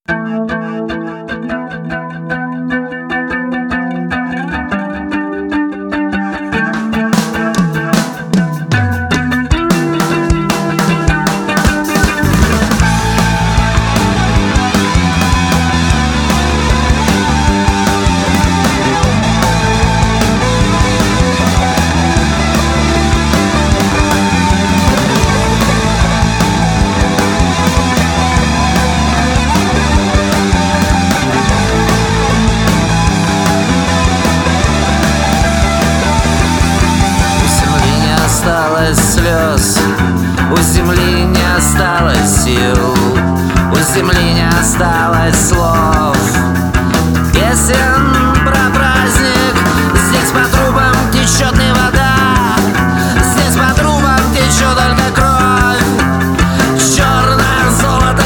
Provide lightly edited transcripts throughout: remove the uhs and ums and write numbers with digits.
Слез, у земли не осталось сил, у земли не осталось слов. Песен про праздник, здесь по трубам течет не вода, здесь по трубам течет только кровь. Черное золото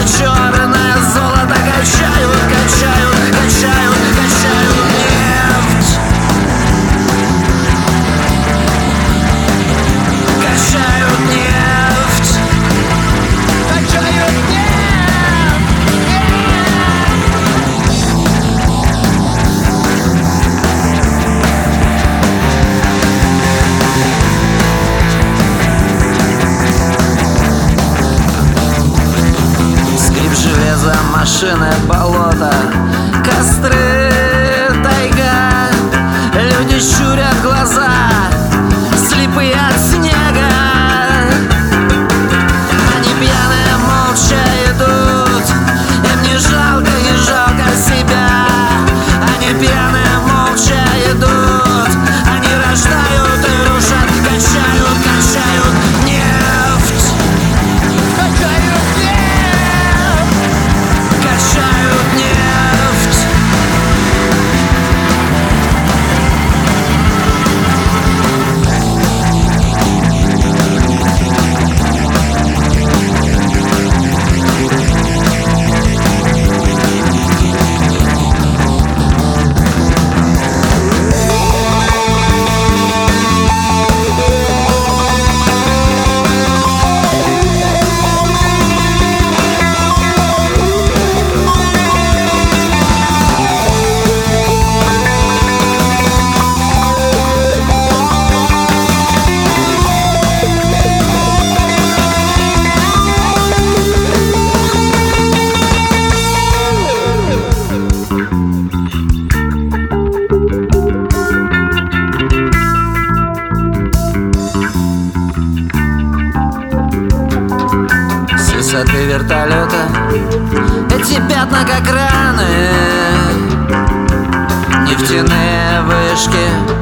качают, качают, качают, качают нефть. Качают нефть. Качают нефть. Скрип железа, машины, болото, костры, тайга. Люди щурят глаза, слепые от снега. Они пьяные молча идут, им не жалко себя. Они пьяные молча идут, они рождают и рушат, качают, качают нефть. Качают нефть. Качают нефть. С высоты вертолета эти пятна как раны, нефтяные вышки